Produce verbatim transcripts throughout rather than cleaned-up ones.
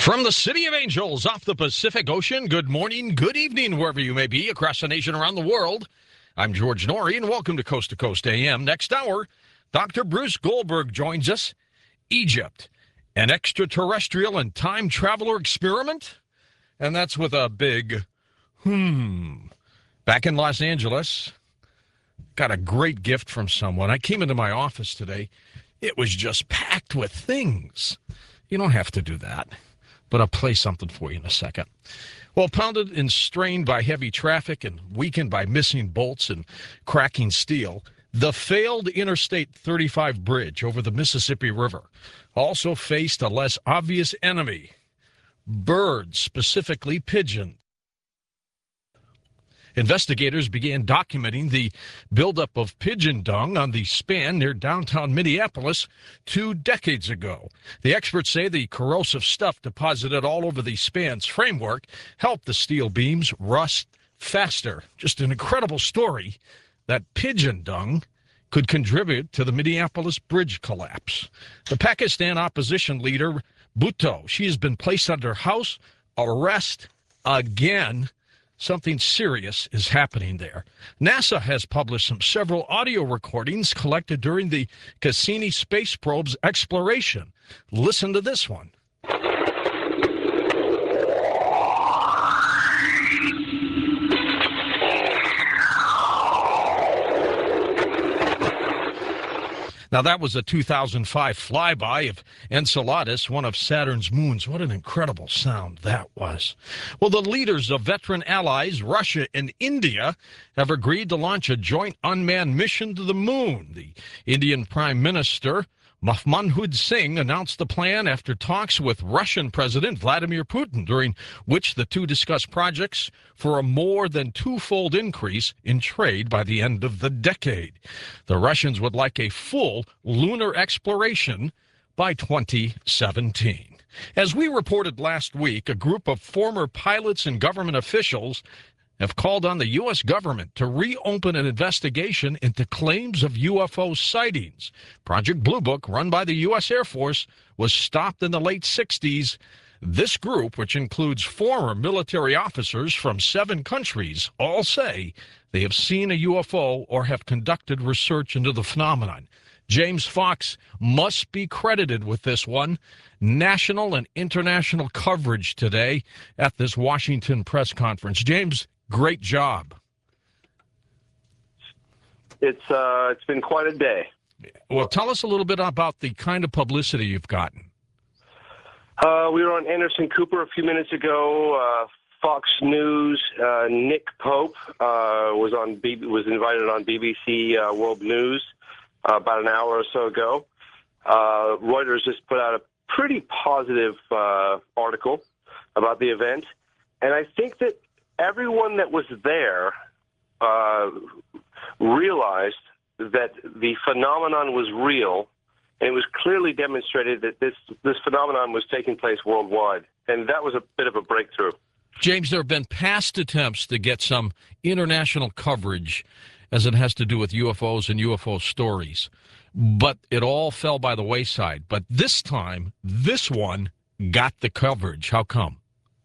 From the City of Angels off the Pacific Ocean, good morning, good evening, wherever you may be across the nation, around the world. I'm George Norrie, and welcome to Coast to Coast A M. Next hour, Doctor Bruce Goldberg joins us. Egypt, an extraterrestrial and time traveler experiment? And that's with a big hmm. Back in Los Angeles, got a great gift from someone. I came into my office today. It was just packed with things. You don't have to do that, but I'll play something for you in a second. Well, pounded and strained by heavy traffic and weakened by missing bolts and cracking steel, the failed Interstate thirty-five bridge over the Mississippi River also faced a less obvious enemy: birds, specifically pigeons. Investigators began documenting the buildup of pigeon dung on the span near downtown Minneapolis two decades ago. The experts say the corrosive stuff deposited all over the span's framework helped the steel beams rust faster. Just an incredible story that pigeon dung could contribute to the Minneapolis bridge collapse. The Pakistan opposition leader, Bhutto, she has been placed under house arrest again. Something serious is happening there. NASA has published some several audio recordings collected during the Cassini space probe's exploration. Listen to this one. Now, that was a two thousand five flyby of Enceladus, one of Saturn's moons. What an incredible sound that was. Well, the leaders of veteran allies, Russia and India, have agreed to launch a joint unmanned mission to the moon. The Indian Prime Minister, Manmohan Singh, announced the plan after talks with Russian President Vladimir Putin, during which the two discussed projects for a more than twofold increase in trade by the end of the decade. The Russians would like a full lunar exploration by twenty seventeen. As we reported last week, a group of former pilots and government officials have called on the U S government to reopen an investigation into claims of U F O sightings. Project Blue Book, run by the U S Air Force, was stopped in the late sixties. This group, which includes former military officers from seven countries, all say they have seen a U F O or have conducted research into the phenomenon. James Fox must be credited with this one. National and international coverage today at this Washington press conference. James, great job. It's uh, it's been quite a day. Well, tell us a little bit about the kind of publicity you've gotten. Uh, we were on Anderson Cooper a few minutes ago. Uh, Fox News. Uh, Nick Pope uh, was on B- was invited on B B C uh, World News uh, about an hour or so ago. Uh, Reuters just put out a pretty positive uh, article about the event, and I think that everyone that was there uh, realized that the phenomenon was real, and it was clearly demonstrated that this, this phenomenon was taking place worldwide, and that was a bit of a breakthrough. James, there have been past attempts to get some international coverage as it has to do with U F Os and U F O stories, but it all fell by the wayside. But this time, this one got the coverage. How come?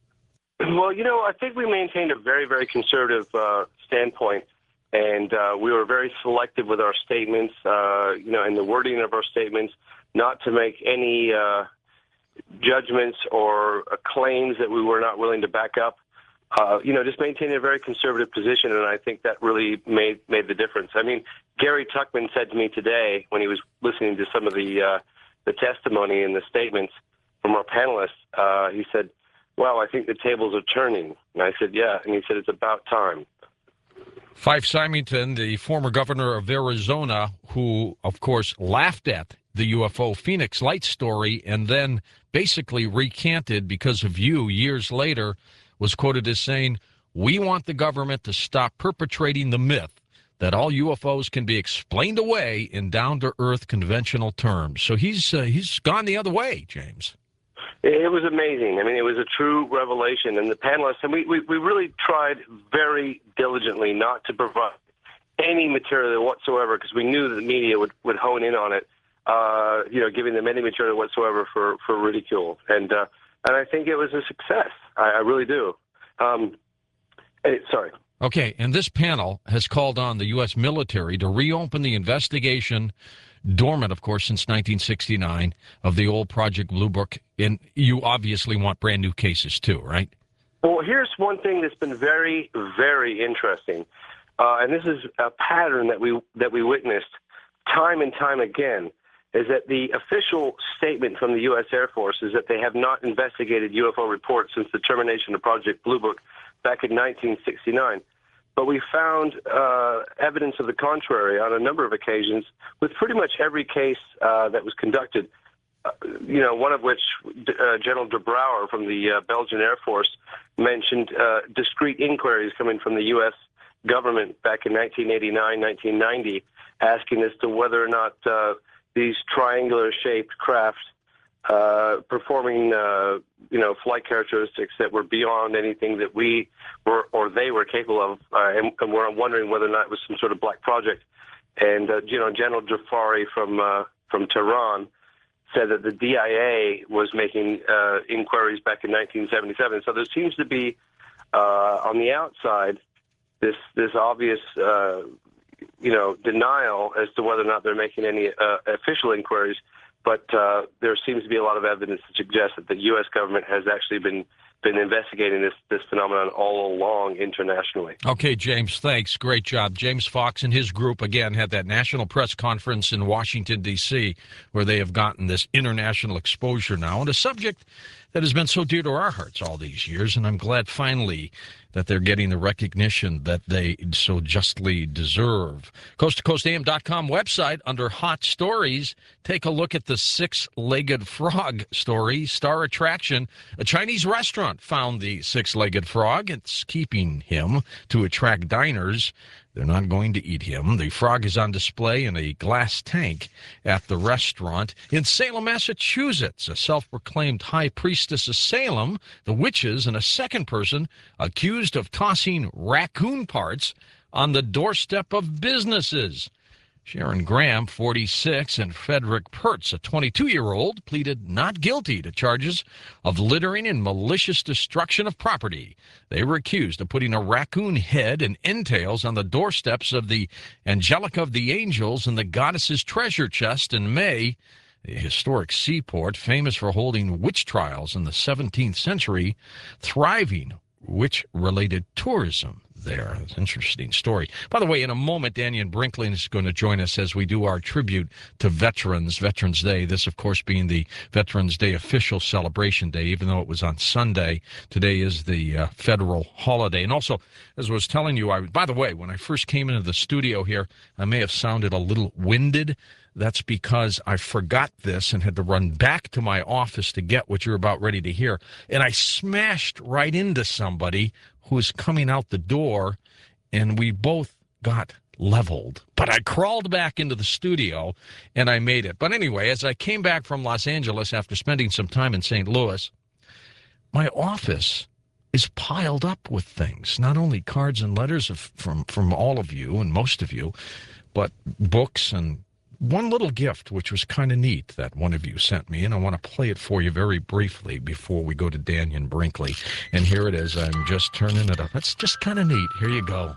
Well, you know, I think we maintained a very, very conservative uh, standpoint, and uh, we were very selective with our statements, uh, you know, and the wording of our statements, not to make any uh, judgments or uh, claims that we were not willing to back up. Uh, you know, just maintaining a very conservative position, and I think that really made made the difference. I mean, Gary Tuchman said to me today when he was listening to some of the uh, the testimony and the statements from our panelists, uh, he said, "Well, I think the tables are turning." And I said, "Yeah." And he said, "It's about time." Fife Symington, the former governor of Arizona, who, of course, laughed at the U F O Phoenix Lights story and then basically recanted because of you years later, was quoted as saying, "We want the government to stop perpetrating the myth that all U F Os can be explained away in down-to-earth conventional terms." So he's uh, he's gone the other way, James. It was amazing. I mean, it was a true revelation. And the panelists, and we, we, we really tried very diligently not to provide any material whatsoever because we knew that the media would, would hone in on it, uh, you know, giving them any material whatsoever for, for ridicule. And uh, and I think it was a success. I, I really do. Um, eh, sorry. Okay, and this panel has called on the U S military to reopen the investigation, dormant, of course, since nineteen sixty-nine, of the old Project Blue Book. And you obviously want brand new cases too, right? Well, here's one thing that's been very, very interesting, uh, and this is a pattern that we that we witnessed time and time again, is that the official statement from the U S Air Force is that they have not investigated U F O reports since the termination of Project Blue Book back in nineteen sixty-nine. But we found uh, evidence of the contrary on a number of occasions with pretty much every case uh, that was conducted, uh, you know, one of which uh, General de Brouwer from the uh, Belgian Air Force mentioned uh, discrete inquiries coming from the U S government back in nineteen eighty-nine, nineteen ninety, asking as to whether or not uh, these triangular-shaped craft uh, performing, uh, you know, flight characteristics that were beyond anything that we were or they were capable of, uh, and, and we're wondering whether or not it was some sort of black project. And uh, you know, General Jafari from uh, from Tehran said that the D I A was making uh, inquiries back in nineteen seventy-seven. So there seems to be uh, on the outside this this obvious, uh, you know, denial as to whether or not they're making any uh, official inquiries. But uh, there seems to be a lot of evidence to suggest that the U S government has actually been been investigating this this phenomenon all along internationally. Okay, James, thanks. Great job. James Fox and his group, again, had that national press conference in Washington, D C, where they have gotten this international exposure now on a subject that has been so dear to our hearts all these years, and I'm glad finally that they're getting the recognition that they so justly deserve. coast to coast A M dot com website, under Hot Stories, take a look at the six-legged frog story, star attraction. A Chinese restaurant found the six-legged frog. It's keeping him to attract diners. They're not going to eat him. The frog is on display in a glass tank at the restaurant. In Salem, Massachusetts, a self-proclaimed high priestess of Salem, the witches, and a second person accused of tossing raccoon parts on the doorstep of businesses. Sharon Graham, forty-six, and Frederick Pertz, a twenty-two-year-old, pleaded not guilty to charges of littering and malicious destruction of property. They were accused of putting a raccoon head and entails on the doorsteps of the Angelica of the Angels and the Goddess's Treasure Chest in May, a historic seaport famous for holding witch trials in the seventeenth century, thriving witch-related tourism there. It's an interesting story. By the way, in a moment, Dannion Brinkley is going to join us as we do our tribute to veterans, Veterans Day. This, of course, being the Veterans Day official celebration day, even though it was on Sunday. Today is the uh, federal holiday. And also, as I was telling you, I by the way, when I first came into the studio here, I may have sounded a little winded. That's because I forgot this and had to run back to my office to get what you're about ready to hear. And I smashed right into somebody who was coming out the door, and we both got leveled. But I crawled back into the studio, and I made it. But anyway, as I came back from Los Angeles after spending some time in Saint Louis, my office is piled up with things, not only cards and letters of, from, from all of you and most of you, but books and one little gift, which was kind of neat, that one of you sent me, and I want to play it for you very briefly before we go to Dannion Brinkley. And here it is. I'm just turning it up. That's just kind of neat. Here you go.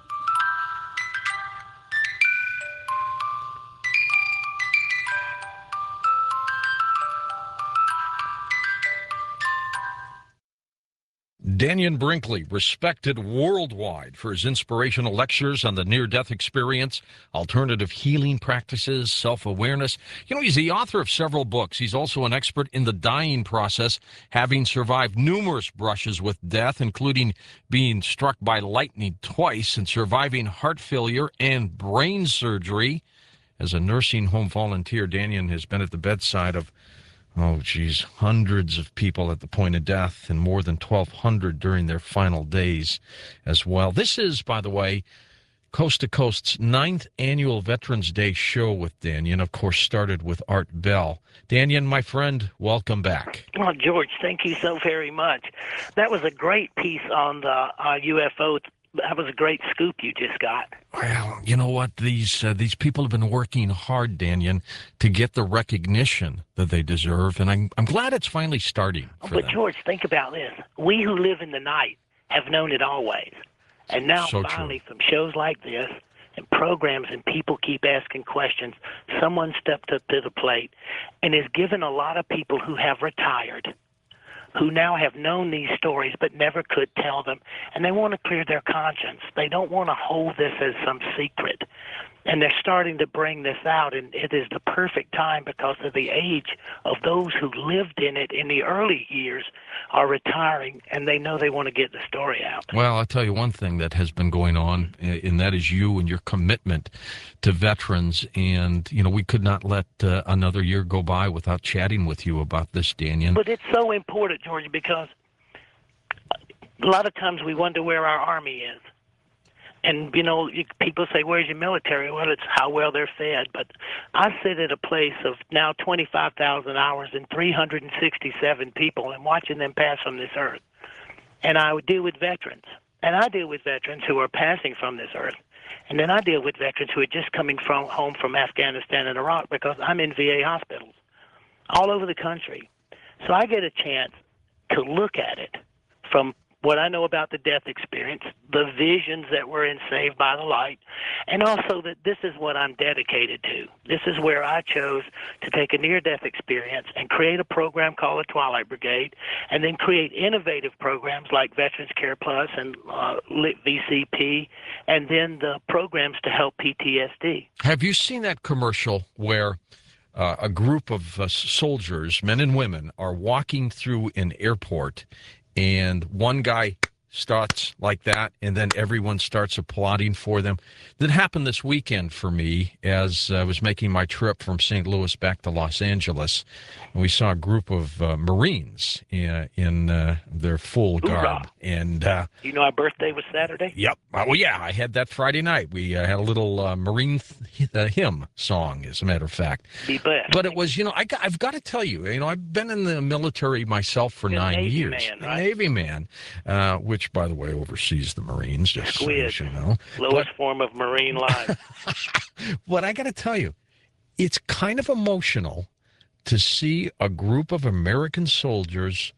Dannion Brinkley, respected worldwide for his inspirational lectures on the near-death experience, alternative healing practices, self-awareness. You know, he's the author of several books. He's also an expert in the dying process, having survived numerous brushes with death, including being struck by lightning twice and surviving heart failure and brain surgery. As a nursing home volunteer, Dannion has been at the bedside of Oh, geez, hundreds of people at the point of death and more than twelve hundred during their final days as well. This is, by the way, Coast to Coast's ninth annual Veterans Day show with Dannion, of course, started with Art Bell. Dannion, my friend, welcome back. Well, George, thank you so very much. That was a great piece on the uh, U F O that was a great scoop you just got. Well, you know what? These uh, these people have been working hard, Daniel, to get the recognition that they deserve, and I'm I'm glad it's finally starting for But them. George, think about this: we who live in the night have known it always, and now So finally, true. from shows like this and programs, and people keep asking questions, someone stepped up to the plate and has given a lot of people who have retired, who now have known these stories but never could tell them, and they want to clear their conscience. They don't want to hold this as some secret. And they're starting to bring this out, and it is the perfect time because of the age of those who lived in it in the early years are retiring, and they know they want to get the story out. Well, I'll tell you one thing that has been going on, and that is you and your commitment to veterans. And, you know, we could not let uh, another year go by without chatting with you about this, Daniel. But it's so important, George, because a lot of times we wonder where our Army is. And, you know, you, people say, where's your military? Well, it's how well they're fed. But I sit at a place of now twenty-five thousand hours and three hundred sixty-seven people and watching them pass from this earth. And I would deal with veterans. And I deal with veterans who are passing from this earth. And then I deal with veterans who are just coming from home from Afghanistan and Iraq because I'm in V A hospitals all over the country. So I get a chance to look at it from what I know about the death experience, the visions that were in Saved by the Light, and also that this is what I'm dedicated to. This is where I chose to take a near-death experience and create a program called the Twilight Brigade, and then create innovative programs like Veterans Care Plus and uh, V C P, and then the programs to help P T S D. Have you seen that commercial where uh, a group of uh, soldiers, men and women, are walking through an airport, and one guy starts like that, and then everyone starts applauding for them? That happened this weekend for me as I was making my trip from Saint Louis back to Los Angeles. And we saw a group of uh, Marines in, in uh, their full garb. Hoorah. And uh, You know our birthday was Saturday? Yep. Uh, well, yeah, I had that Friday night. We uh, had a little uh, Marine th- uh, hymn song, as a matter of fact. Be blessed. But it was, you know, I got, I've got to tell you, you know, I've been in the military myself for You're a nine Navy years. man, A right? Navy man, uh, which, by the way, oversees the Marines, just so Squid. you know. Lowest form of marine life. But I got to tell you, it's kind of emotional to see a group of American soldiers,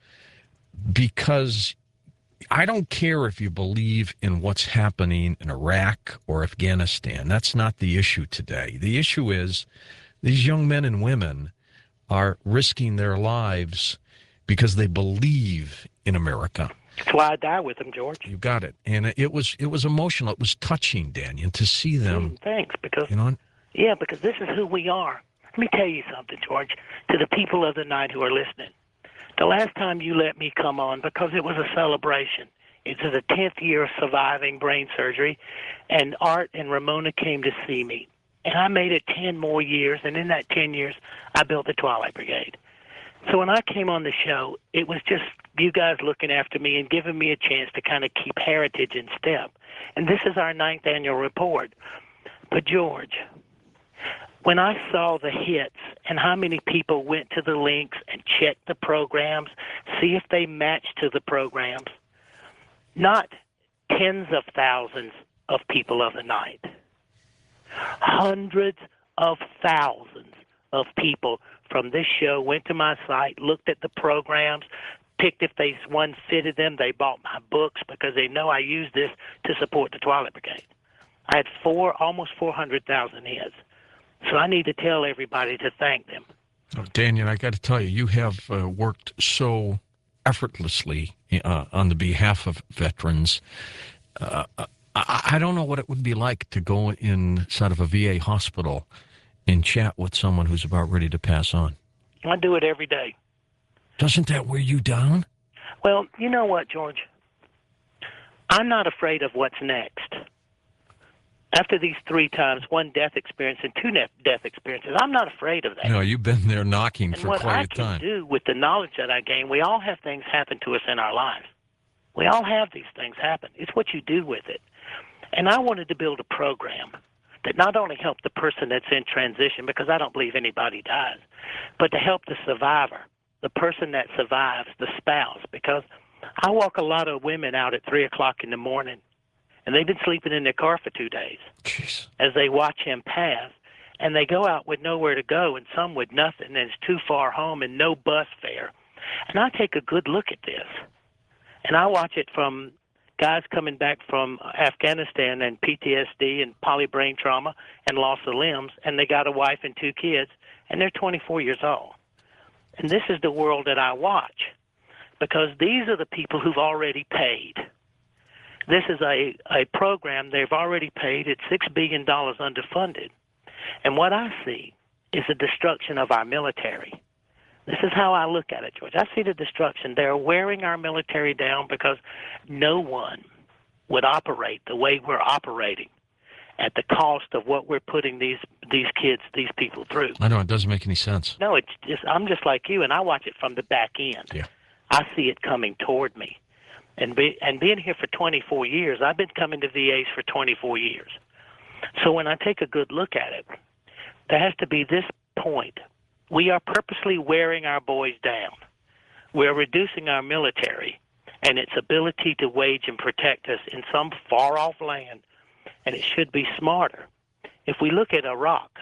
because I don't care if you believe in what's happening in Iraq or Afghanistan. That's not the issue today. The issue is these young men and women are risking their lives because they believe in America. That's why I die with them, George. You got it. And it was it was emotional. It was touching, Daniel, to see them. Mm, thanks, because You know, yeah, because this is who we are. Let me tell you something, George, to the people of the night who are listening. The last time you let me come on, because it was a celebration, it's the tenth year of surviving brain surgery, and Art and Ramona came to see me. And I made it ten more years, and in that ten years, I built the Twilight Brigade. So when I came on the show, it was just you guys looking after me and giving me a chance to kind of keep heritage in step. And this is our ninth annual report. But, George, when I saw the hits and how many people went to the links and checked the programs, see if they matched to the programs, not tens of thousands of people of the night, hundreds of thousands of people from this show went to my site, looked at the programs, picked if they one fitted them. They bought my books because they know I use this to support the Twilight Brigade. I had four, almost four hundred thousand hits. So I need to tell everybody to thank them. Oh, Daniel, I got to tell you, you have uh, worked so effortlessly uh, on the behalf of veterans. Uh, I, I don't know what it would be like to go inside of a V A hospital and chat with someone who's about ready to pass on. I do it every day. Doesn't that wear you down? Well, you know what, George? I'm not afraid of what's next. After these three times, one death experience and two ne- death experiences, I'm not afraid of that. No, you've been there knocking and for what quite I a can time. do with the knowledge that I gain, we all have things happen to us in our lives. We all have these things happen. It's what you do with it. And I wanted to build a program that not only helped the person that's in transition, because I don't believe anybody dies, but to help the survivor, the person that survives, the spouse, because I walk a lot of women out at three o'clock in the morning, And they've been sleeping in their car for two days Jeez. as they watch him pass. And they go out with nowhere to go, and some with nothing, and it's too far home and no bus fare. And I take a good look at this, and I watch it from guys coming back from Afghanistan and P T S D and polybrain trauma and loss of limbs, and they got a wife and two kids, and they're twenty-four years old. And this is the world that I watch, because these are the people who've already paid. This is a, a program they've already paid. It's six billion dollars underfunded. And what I see is the destruction of our military. This is how I look at it, George. I see the destruction. They're wearing our military down because no one would operate the way we're operating at the cost of what we're putting these these kids, these people through. I know, it doesn't make any sense. No, it's just I'm just like you, and I watch it from the back end. Yeah. I see it coming toward me. And be, and being here for twenty-four years, I've been coming to V As for twenty-four years. So when I take a good look at it, there has to be this point. We are purposely wearing our boys down. We're reducing our military and its ability to wage and protect us in some far-off land, and it should be smarter. If we look at Iraq,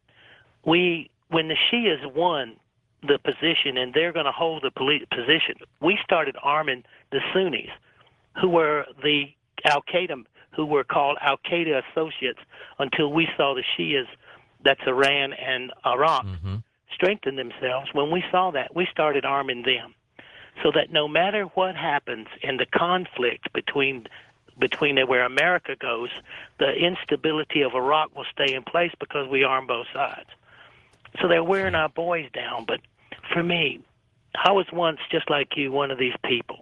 we when the Shias won the position and they're going to hold the position, we started arming the Sunnis, who were the Al-Qaeda, who were called Al-Qaeda associates, until we saw the Shias, that's Iran and Iraq, Mm-hmm. strengthen themselves. When we saw that, we started arming them, so that no matter what happens in the conflict between between where America goes, the instability of Iraq will stay in place because we arm both sides. So they're wearing our boys down. But for me, I was once, just like you, one of these people.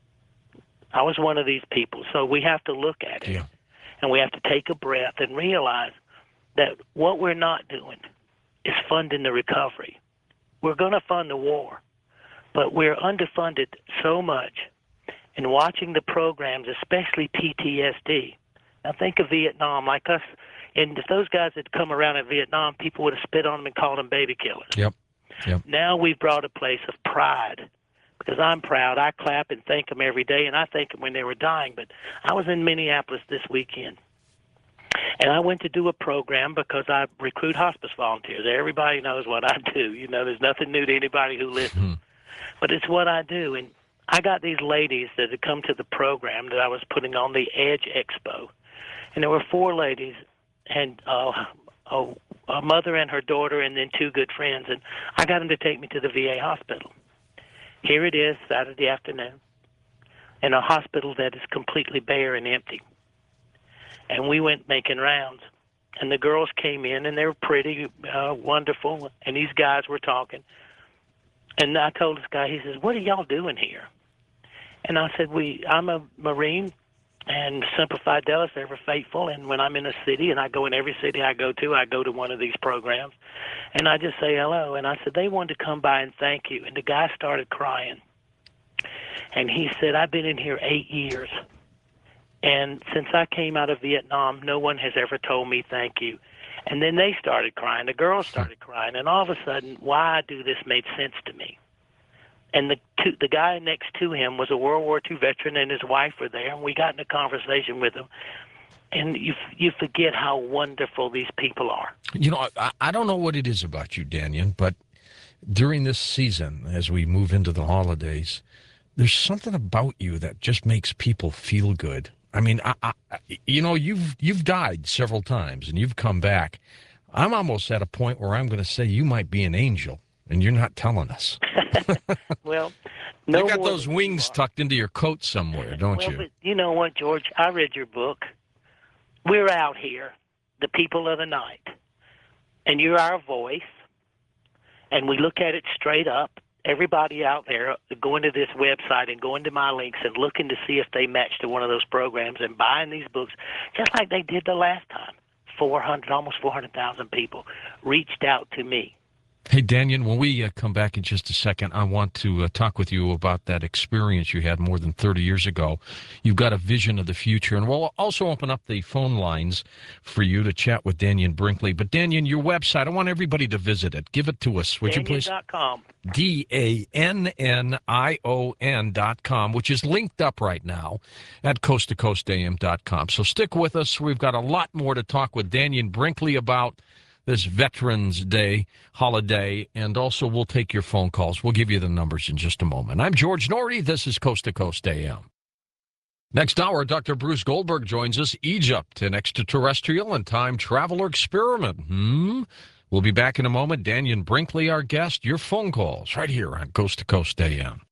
I was one of these people. So we have to look at it, Yeah. and we have to take a breath and realize that what we're not doing is funding the recovery. We're going to fund the war, but we're underfunded so much. And watching the programs, especially P T S D. Now think of Vietnam, like us. And if those guys had come around in Vietnam, people would have spit on them and called them baby killers. Yep. Yep. Now we've brought a place of pride, because I'm proud. I clap and thank them every day, and I thank them when they were dying. But I was in Minneapolis this weekend, and I went to do a program because I recruit hospice volunteers. Everybody knows what I do. You know, there's nothing new to anybody who listens. But it's what I do. And I got these ladies that had come to the program that I was putting on, the Edge Expo. And there were four ladies, and uh, a, a mother and her daughter, and then two good friends. And I got them to take me to the V A hospital. Here it is, Saturday afternoon, in a hospital that is completely bare and empty. And we went making rounds. And the girls came in, and they were pretty, uh, wonderful, and these guys were talking. And I told this guy, he says, "What are y'all doing here?" And I said, "We, I'm a Marine, and Semper Fidelis, ever faithful, and when I'm in a city, and I go in every city I go to, I go to one of these programs, and I just say hello." And I said, "They wanted to come by and thank you." And the guy started crying. And he said, "I've been in here eight years, and since I came out of Vietnam, no one has ever told me thank you." And then they started crying. The girls started crying. And all of a sudden, why I do this made sense to me. And the two, the guy next to him was a World War Two veteran, and his wife were there. And we got in a conversation with him. And you you forget how wonderful these people are. You know, I, I don't know what it is about you, Daniel, but during this season, as we move into the holidays, there's something about you that just makes people feel good. I mean, I, I, you know, you've you've died several times, and you've come back. I'm almost at a point where I'm going to say you might be an angel, and you're not telling us. Well, no you got more those than wings you are. tucked into your coat somewhere, don't well, you? But you know what, George? I read your book. We're out here, the people of the night, and you're our voice, and we look at it straight up. Everybody out there going to this website and going to my links and looking to see if they match to one of those programs and buying these books, just like they did the last time. four hundred, almost four hundred thousand people reached out to me Hey, Daniel, when we uh, come back in just a second, I want to uh, talk with you about that experience you had more than thirty years ago. You've got a vision of the future, and we'll also open up the phone lines for you to chat with Daniel Brinkley. But, Daniel, your website, I want everybody to visit it. Give it to us, would you please? Dannion dot com. D A N N I O N dot com, which is linked up right now at coast to coast A M dot com. So stick with us. We've got a lot more to talk with Daniel Brinkley about this Veterans Day holiday, and also we'll take your phone calls. We'll give you the numbers in just a moment. I'm George Norrie. This is Coast to Coast A M. Next hour, Doctor Bruce Goldberg joins us. Egypt, an extraterrestrial and time traveler experiment. Hmm? We'll be back in a moment. Daniel Brinkley, our guest. Your phone calls right here on Coast to Coast A M.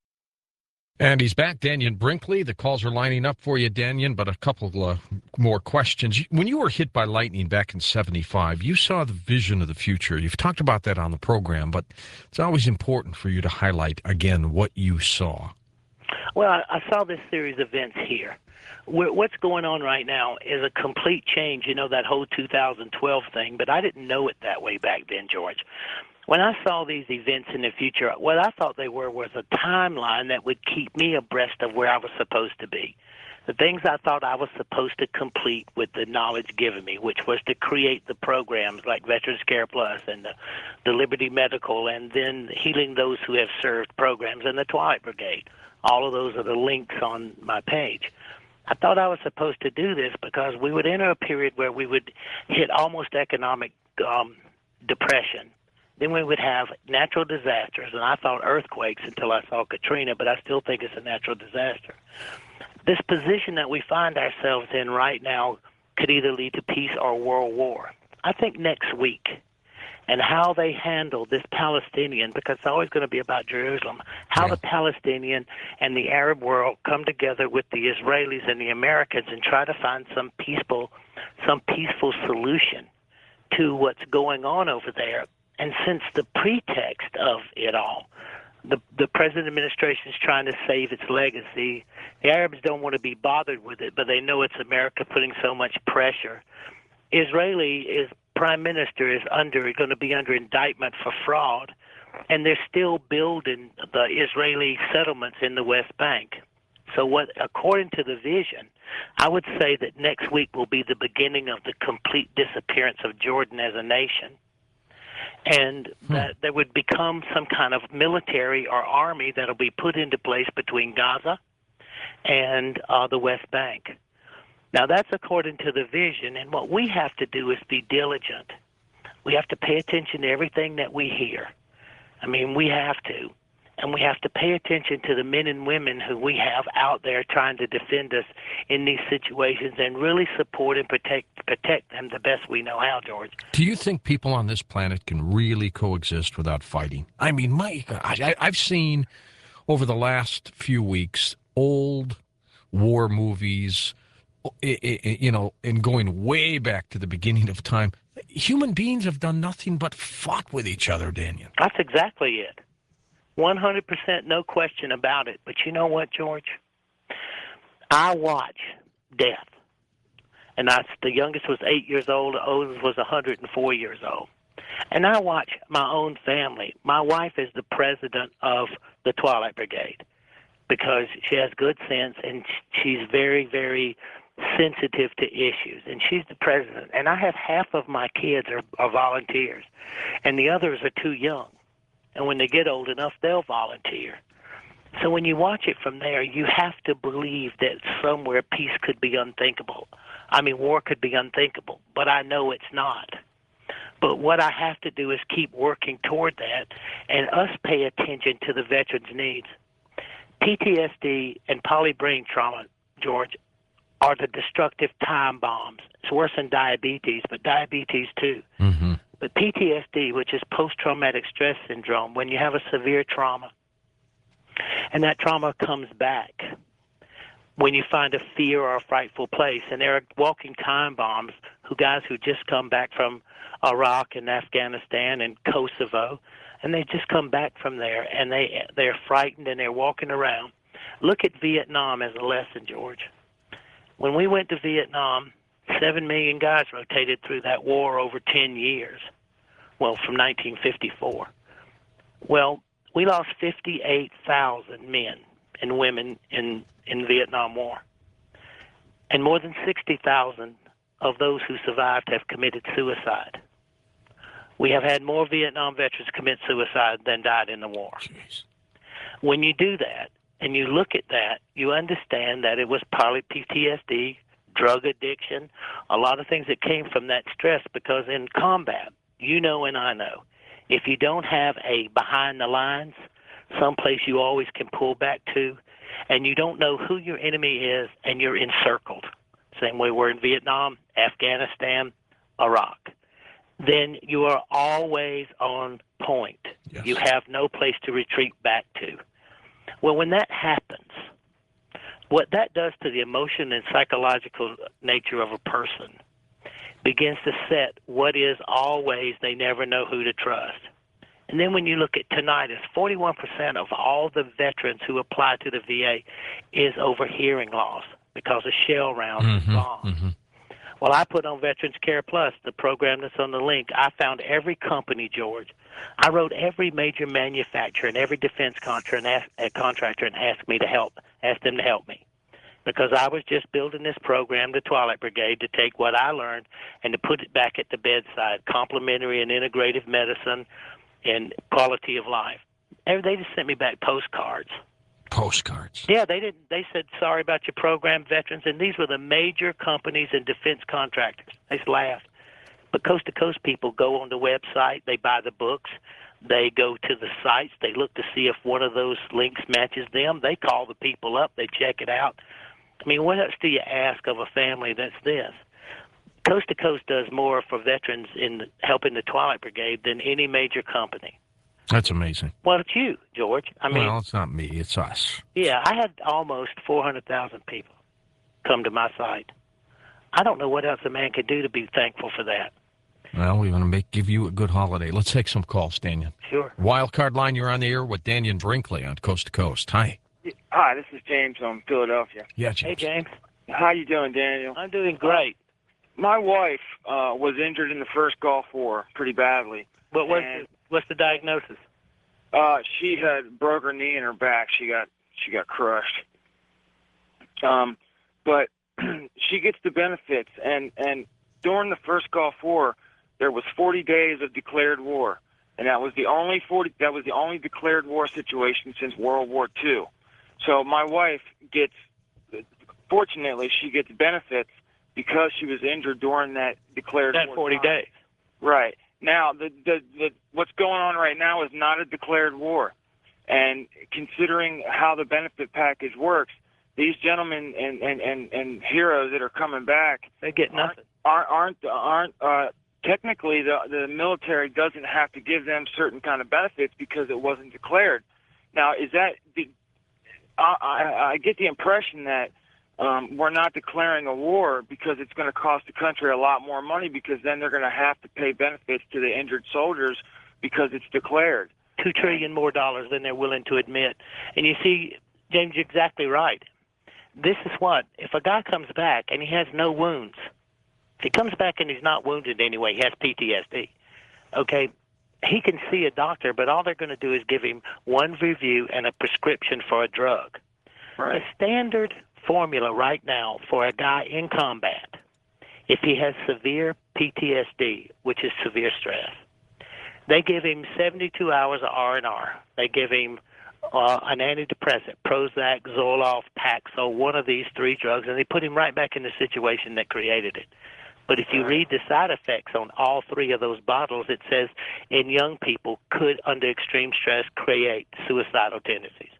And he's back, Daniel Brinkley. The calls are lining up for you, Daniel, but a couple uh, more questions. When you were hit by lightning back in seventy-five, you saw the vision of the future. You've talked about that on the program, but it's always important for you to highlight, again, what you saw. Well, I, I saw this series of events here. Where, what's going on right now is a complete change, you know, that whole two thousand twelve thing, but I didn't know it that way back then, George. When I saw these events in the future, what I thought they were was a timeline that would keep me abreast of where I was supposed to be. The things I thought I was supposed to complete with the knowledge given me, which was to create the programs like Veterans Care Plus and the, the Liberty Medical, and then Healing Those Who Have Served programs and the Twilight Brigade. All of those are the links on my page. I thought I was supposed to do this because we would enter a period where we would hit almost economic um, depression. Then we would have natural disasters, and I thought earthquakes until I saw Katrina, but I still think it's a natural disaster. This position that we find ourselves in right now could either lead to peace or world war. I think next week, and how they handle this Palestinian, because it's always going to be about Jerusalem, how yeah. the Palestinian and the Arab world come together with the Israelis and the Americans and try to find some peaceful, some peaceful solution to what's going on over there. And since the pretext of it all, the the present administration is trying to save its legacy, the Arabs don't want to be bothered with it, but they know it's America putting so much pressure. Israeli is prime minister is under going to be under indictment for fraud, and they're still building the Israeli settlements in the West Bank. So what, according to the vision, I would say that next week will be the beginning of the complete disappearance of Jordan as a nation, and hmm. that there would become some kind of military or army that will be put into place between Gaza and uh, the West Bank. Now, that's according to the vision, and what we have to do is be diligent. We have to pay attention to everything that we hear. I mean, we have to. And we have to pay attention to the men and women who we have out there trying to defend us in these situations and really support and protect protect them the best we know how, George. Do you think people on this planet can really coexist without fighting? I mean, my gosh, I, I've seen over the last few weeks old war movies, you know, and going way back to the beginning of time. Human beings have done nothing but fought with each other, Daniel. That's exactly it. one hundred percent, no question about it. But you know what, George? I watch death. And I, the youngest was eight years old, the oldest was one hundred four years old. And I watch my own family. My wife is the president of the Twilight Brigade because she has good sense and she's very, very sensitive to issues. And she's the president. And I have half of my kids are, are volunteers, and the others are too young. And when they get old enough, they'll volunteer. So when you watch it from there, you have to believe that somewhere peace could be unthinkable. I mean, war could be unthinkable, but I know it's not. But what I have to do is keep working toward that and us pay attention to the veterans' needs. P T S D and polybrain trauma, George, are the destructive time bombs. It's worse than diabetes, but diabetes too. Mm-hmm. But P T S D, which is post-traumatic stress syndrome, when you have a severe trauma, and that trauma comes back when you find a fear or a frightful place, and there are walking time bombs, who guys who just come back from Iraq and Afghanistan and Kosovo, and they just come back from there, and they, they're frightened, and they're walking around. Look at Vietnam as a lesson, George. When we went to Vietnam, Seven million guys rotated through that war over ten years. Well, from nineteen fifty-four. Well, we lost fifty-eight thousand men and women in, in the Vietnam War. And more than sixty thousand of those who survived have committed suicide. We have had more Vietnam veterans commit suicide than died in the war. Jeez. When you do that and you look at that, you understand that it was partly P T S D, drug addiction, a lot of things that came from that stress, because in combat, you know and I know, if you don't have a behind the lines, someplace you always can pull back to, and you don't know who your enemy is, and you're encircled, same way we're in Vietnam, Afghanistan, Iraq, then you are always on point. Yes. You have no place to retreat back to. Well, when that happens, what that does to the emotion and psychological nature of a person begins to set what is always they never know who to trust. And then when you look at tinnitus, forty-one percent of all the veterans who apply to the V A is over hearing loss because of shell rounds and Mm-hmm, bombs. mm-hmm. Well, I put on Veterans Care Plus, the program that's on the link. I found every company, George. I wrote every major manufacturer and every defense contractor and, asked, uh, contractor and asked me to help, asked them to help me. Because I was just building this program, the Twilight Brigade, to take what I learned and to put it back at the bedside, complementary and integrative medicine and quality of life. And they just sent me back postcards. Postcards. Yeah, they didn't. They said, sorry about your program, veterans. And these were the major companies and defense contractors. They just laughed. But Coast to Coast people go on the website. They buy the books. They go to the sites. They look to see if one of those links matches them. They call the people up. They check it out. I mean, what else do you ask of a family that's this? Coast to Coast does more for veterans in helping the Twilight Brigade than any major company. That's amazing. Well, it's you, George. I mean, well, it's not me. It's us. yeah, I had almost four hundred thousand people come to my site. I don't know what else a man could do to be thankful for that. Well, we want to make give you a good holiday. Let's take some calls, Daniel. Sure. Wildcard line, you're on the air with Daniel Brinkley on Coast to Coast. Hi. Hi, this is James from Philadelphia. Yeah, Hey, James. James. How you doing, Daniel? I'm doing great. My wife uh, was injured in the first Gulf War pretty badly. What was And- the, what's the diagnosis? Uh, she had broke her knee in her back. She got she got crushed. Um, but she gets the benefits, and and during the first Gulf War, there was forty days of declared war, and that was the only forty. That was the only declared war situation since World War Two. So my wife gets, fortunately, she gets benefits because she was injured during that declared That war forty time. days. Right. Now, the, the, the, what's going on right now is not a declared war. And considering how the benefit package works, these gentlemen and, and, and, and heroes that are coming back They get nothing. aren't, aren't, aren't uh, technically the, the military doesn't have to give them certain kind of benefits because it wasn't declared. Now, is that, I, I, I get the impression that Um, we're not declaring a war because it's going to cost the country a lot more money, because then they're going to have to pay benefits to the injured soldiers because it's declared. Two trillion more dollars than they're willing to admit. And you see, James, you're exactly right. This is what, if a guy comes back and he has no wounds, if he comes back and he's not wounded anyway, he has P T S D, okay, he can see a doctor, but all they're going to do is give him one review and a prescription for a drug. Right. The standard formula right now for a guy in combat, if he has severe P T S D, which is severe stress, they give him seventy-two hours of R and R. They give him uh, an antidepressant, Prozac, Zoloft, Paxil, one of these three drugs, and they put him right back in the situation that created it. But if you read the side effects on all three of those bottles, it says in young people could, under extreme stress, create suicidal tendencies.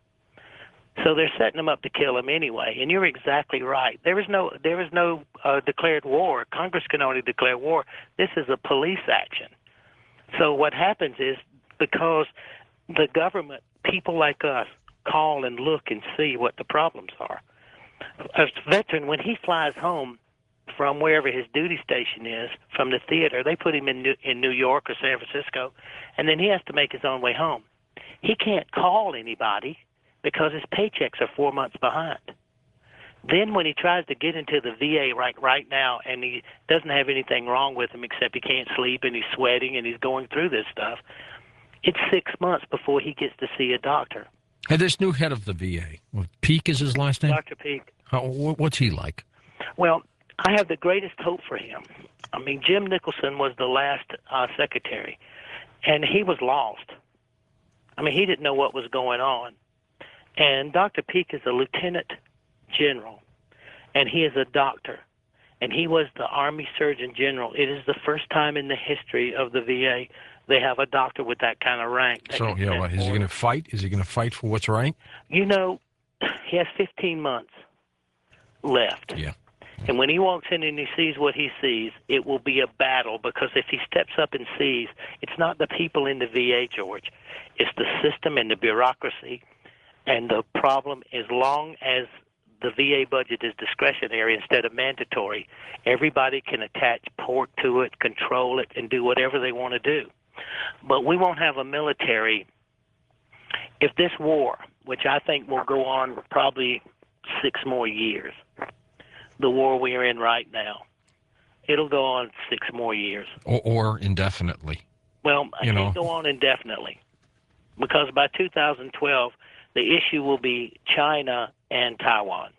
So they're setting them up to kill him anyway. And you're exactly right. There is no there is no uh, declared war. Congress can only declare war. This is a police action. So what happens is, because the government, people like us, call and look and see what the problems are. A veteran, when he flies home from wherever his duty station is, from the theater, they put him in New, in New York or San Francisco, and then he has to make his own way home. He can't call anybody because his paychecks are four months behind. Then when he tries to get into the V A right right now, and he doesn't have anything wrong with him except he can't sleep and he's sweating and he's going through this stuff, It's six months before he gets to see a doctor. And this new head of the V A, well, Peake is his last name? Doctor Peake. How, wh- what's he like? Well, I have the greatest hope for him. I mean, Jim Nicholson was the last uh, secretary, and he was lost. I mean, he didn't know what was going on. And Doctor Peake is a lieutenant general, and he is a doctor, and he was the Army Surgeon General. It is the first time in the history of the V A they have a doctor with that kind of rank. So, yeah, well, is he going to fight? Is he going to fight for what's right? You know, he has fifteen months left. Yeah. And when he walks in and he sees what he sees, it will be a battle, because if he steps up and sees, it's not the people in the V A, George. It's the system and the bureaucracy. And the problem, as long as the V A budget is discretionary instead of mandatory, everybody can attach pork to it, control it, and do whatever they want to do. But we won't have a military. If this war, which I think will go on probably six more years, the war we're in right now, it'll go on six more years. Or, or indefinitely. Well, I You can't know. go on indefinitely, because by two thousand twelve, the issue will be China and Taiwan.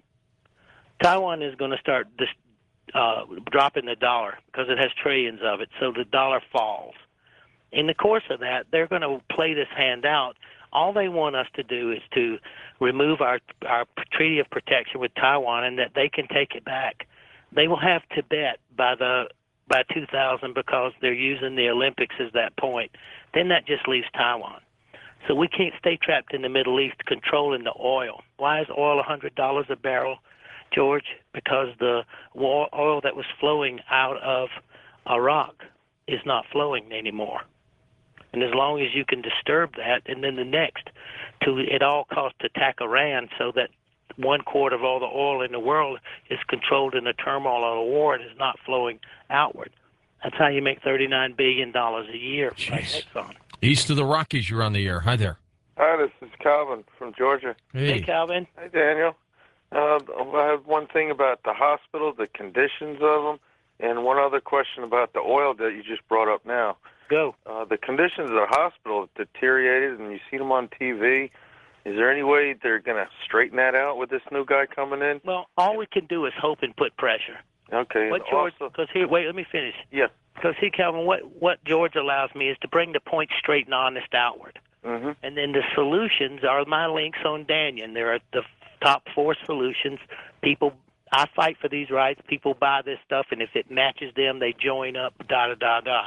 Taiwan is going to start dis, uh, dropping the dollar because it has trillions of it, so the dollar falls. In the course of that, they're going to play this hand out. All they want us to do is to remove our our treaty of protection with Taiwan, and that they can take it back. They will have Tibet by the by two thousand, because they're using the Olympics as that point. Then that just leaves Taiwan. So we can't stay trapped in the Middle East controlling the oil. Why is oil one hundred dollars a barrel, George? Because the oil that was flowing out of Iraq is not flowing anymore. And as long as you can disturb that, and then the next, to at all costs attack Iran, so that one quarter of all the oil in the world is controlled in the turmoil of a war and is not flowing outward. That's how you make thirty-nine billion dollars a year. Like Exxon. East of the Rockies, you're on the air. Hi there. Hi, this is Calvin from Georgia. Hey. Hey, Calvin. Hi, Daniel. Uh, I have one thing about the hospital, the conditions of them, and one other question about the oil that you just brought up now. Go. Uh, the conditions of the hospital have deteriorated, and you see them on T V. Is there any way they're going to straighten that out with this new guy coming in? Well, all we can do is hope and put pressure. Okay. What George? Also, Because here, wait, let me finish. yeah. Because see, Calvin, what what George allows me is to bring the point straight and honest outward. Mm-hmm. And then the solutions are my links on Danyon. There are the top four solutions. People, I fight for these rights. People buy this stuff, and if it matches them, they join up, da, da, da, da.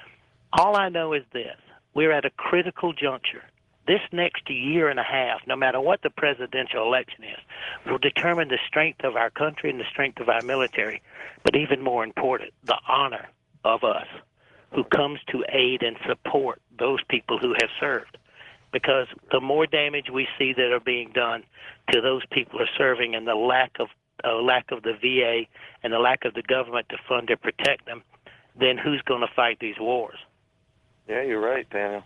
All I know is this. We're at a critical juncture. This next year and a half, no matter what the presidential election is, will determine the strength of our country and the strength of our military. But even more important, the honor of us who comes to aid and support those people who have served. Because the more damage we see that are being done to those people who are serving, and the lack of uh, lack of the V A and the lack of the government to fund and protect them, then who's going to fight these wars? Yeah, you're right, Daniel.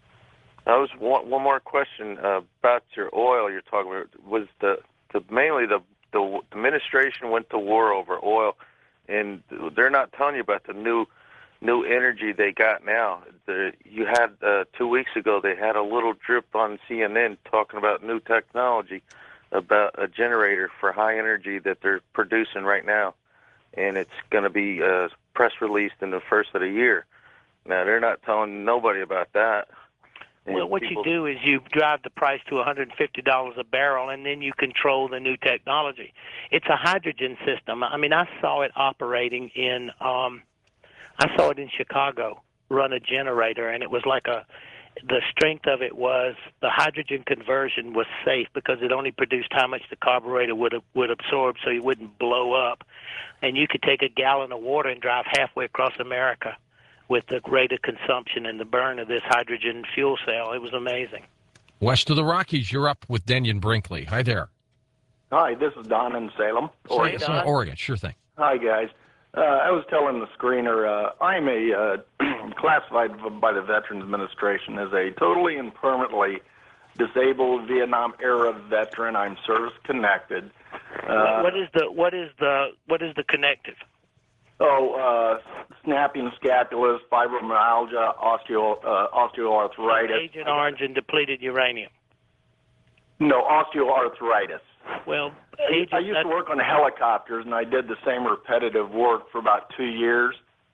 I was one, one more question uh, about your oil you're talking about. Was the, the mainly the the administration went to war over oil, and they're not telling you about the new new energy they got now. The, you had uh, two weeks ago they had a little drip on C N N talking about new technology, about a generator for high energy that they're producing right now, and it's going to be uh, press released in the first of the year. Now they're not telling nobody about that. And well, what people, you do is you drive the price to one hundred fifty dollars a barrel, and then you control the new technology. It's a hydrogen system. I mean, I saw it operating in, um, I saw it in Chicago, run a generator, and it was like a, the strength of it was the hydrogen conversion was safe because it only produced how much the carburetor would would absorb, so you wouldn't blow up. And you could take a gallon of water and drive halfway across America with the rate of consumption and the burn of this hydrogen fuel cell. It was amazing. West of the Rockies, you're up with Denyon Brinkley. Hi there. Hi, this is Don in Salem, Oregon. Hey, Don. Oregon, sure thing. Hi, guys. Uh, I was telling the screener, uh, I'm a uh, classified by the Veterans Administration as a totally and permanently disabled Vietnam-era veteran. I'm service-connected. Uh, what is the what is the what is the connective? Oh, uh, snapping scapulas, fibromyalgia, osteo, uh, osteoarthritis. Agent Orange and depleted uranium. No, osteoarthritis. Well, I Agent, used to that's- work on helicopters, and I did the same repetitive work for about two years.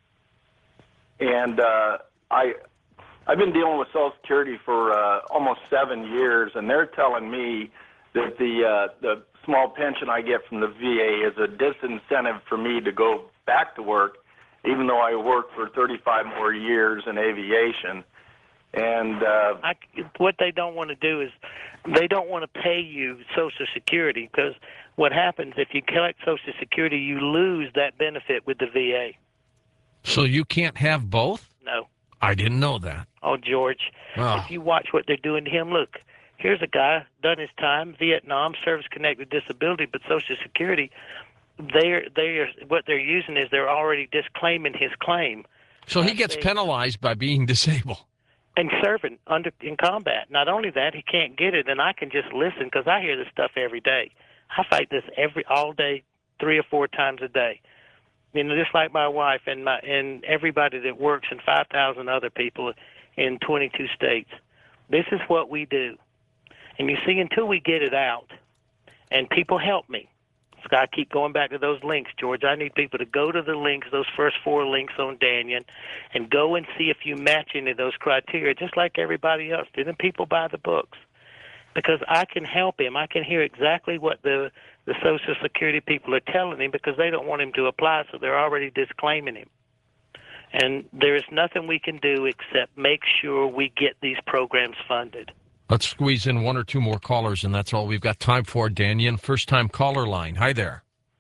And uh, I, I've been dealing with Social Security for uh, almost seven years, and they're telling me that the uh, the small pension I get from the V A is a disincentive for me to go back to work, even though I worked for thirty-five more years in aviation. And uh, I, what they don't want to do is they don't want to pay you Social Security, because what happens if you collect Social Security, you lose that benefit with the V A. So you can't have both? No. I didn't know that. Oh, George, Oh. if you watch what they're doing to him, look, here's a guy, done his time, Vietnam, service-connected disability, but Social Security, they're, they're, what they're using is they're already disclaiming his claim. So he gets penalized by being disabled. And serving under in combat. Not only that, he can't get it, and I can just listen because I hear this stuff every day. I fight this every all day, three or four times a day. You know, just like my wife and my and everybody that works and five thousand other people in twenty-two states. This is what we do. And you see, until we get it out, and people help me. So I keep going back to those links, George. I need people to go to the links, those first four links on Danyon, and go and see if you match any of those criteria, just like everybody else did. And people buy the books. Because I can help him. I can hear exactly what the, the Social Security people are telling him, because they don't want him to apply, so they're already disclaiming him. And there is nothing we can do except make sure we get these programs funded. Let's squeeze in one or two more callers, and that's all we've got time for. Danyon, first-time caller line. Hi there.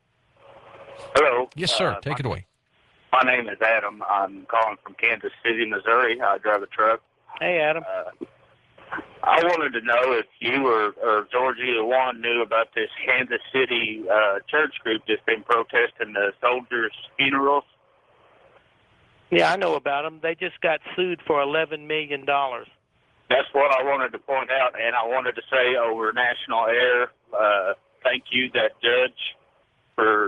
Hello. Yes, sir. Uh, Take my, it away. My name is Adam. I'm calling from Kansas City, Missouri. I drive a truck. Hey, Adam. Uh, I wanted to know if you or, or George, either one, knew about this Kansas City uh, church group that's been protesting the soldiers' funerals. Yeah, I know about them. They just got sued for eleven million dollars. That's what I wanted to point out, and I wanted to say over national air, uh, thank you, that judge, for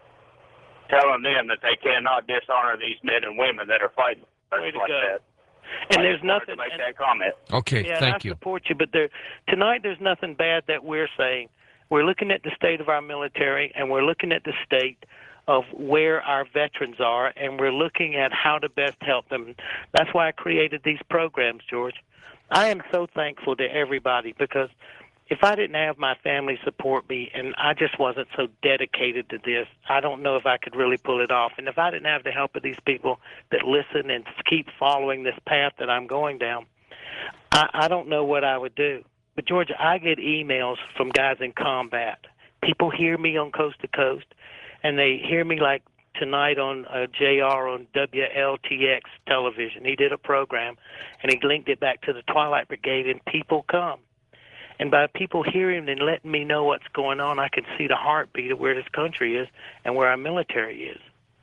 telling them that they cannot dishonor these men and women that are fighting Way to like go. that. And I there's just wanted nothing. to make and- that comment. Okay, Yeah, thank and I you. support you, but there tonight there's nothing bad that we're saying. We're looking at the state of our military, and we're looking at the state of where our veterans are, and we're looking at how to best help them. That's why I created these programs, George. I am so thankful to everybody, because if I didn't have my family support me and I just wasn't so dedicated to this, I don't know if I could really pull it off. And if I didn't have the help of these people that listen and keep following this path that I'm going down, I, I don't know what I would do. But, George, I get emails from guys in combat. People hear me on Coast to Coast, and they hear me like tonight on uh, J R on W L T X television. He did a program, and he linked it back to the Twilight Brigade, and people come. And by people hearing and letting me know what's going on, I can see the heartbeat of where this country is and where our military is.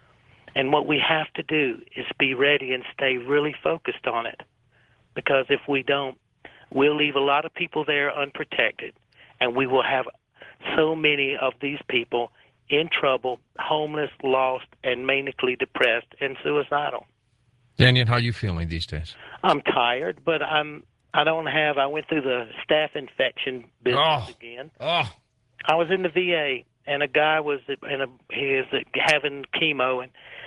And what we have to do is be ready and stay really focused on it. Because if we don't, we'll leave a lot of people there unprotected, and we will have so many of these people in trouble, homeless, lost, and manically depressed and suicidal. Danyon, how are you feeling these days? I'm tired, but I'm I don't have, I went through the staph infection business Oh. again. Oh, I was in the V A, and a guy was in a, he was having chemo, and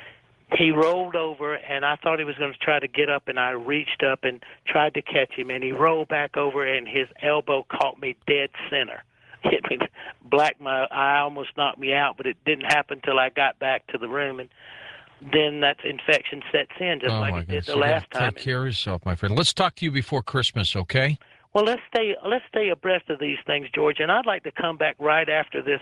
he rolled over, and I thought he was going to try to get up, and I reached up and tried to catch him, and he rolled back over, and his elbow caught me dead center. Hit me, black my eye, almost knocked me out, but it didn't happen till I got back to the room, and then that infection sets in, just oh like my it did goodness. the You gotta last time. Take care of yourself, my friend. Let's talk to you before Christmas, okay? Well, let's stay let's stay abreast of these things, George. And I'd like to come back right after this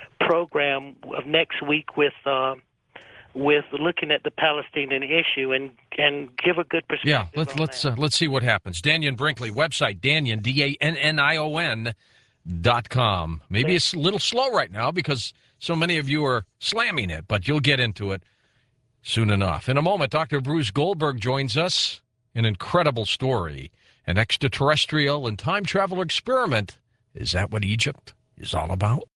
program of next week with uh, with looking at the Palestinian issue and, and give a good perspective. Yeah, let's on let's that. uh, let's see what happens. Danyon Brinkley, website Danyon D A N N I O N dot com. Maybe it's a little slow right now because so many of you are slamming it, but you'll get into it soon enough. In a moment, Doctor Bruce Goldberg joins us. An incredible story, an extraterrestrial and time travel experiment. Is that what Egypt is all about?